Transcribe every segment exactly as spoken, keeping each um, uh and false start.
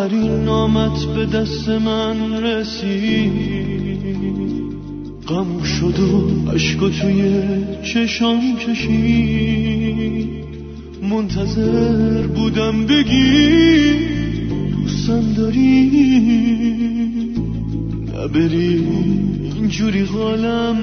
آخرین نامت به دست من رسید، غم شد و عشق توی چشام کشید. منتظر بودم بگی دوستم داری، نبری اینجوری حالم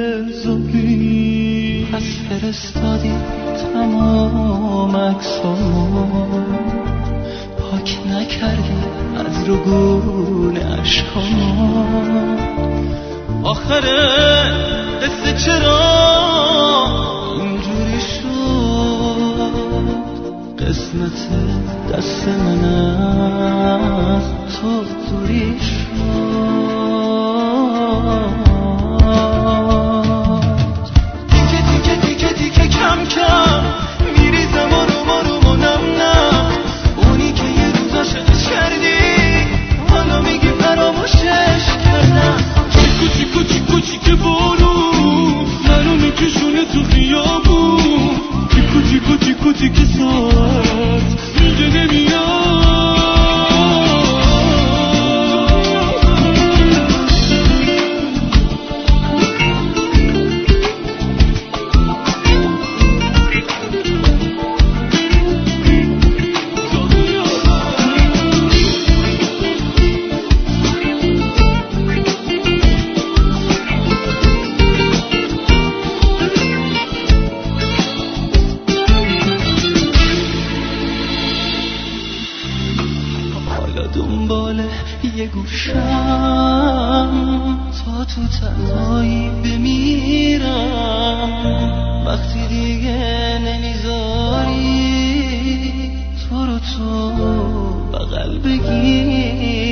بذاری. پس فرستادی تمام عکسامو، پاک نکردی از رگون عشقامو. آخره قصه چرا اینجوری شد؟ قسمت دست من از تو دوری شد. تیکه تیکه تیکه تیکه کم کم میریزم آروم آروم و نم نم. اونی که یه روز عاشقش کردی حالا میگی فراموشش کردم. چیکو چیکو چیکو چیکه بارون منو میکشونه تو خیابون. چیکو چیکو چیکو چیکه ساعت میگه نمیاد. دنباله یه گوشم تا تو تنهایی بمیرم. وقتی دیگه نمیذاری تو رو تو بغل بگیر.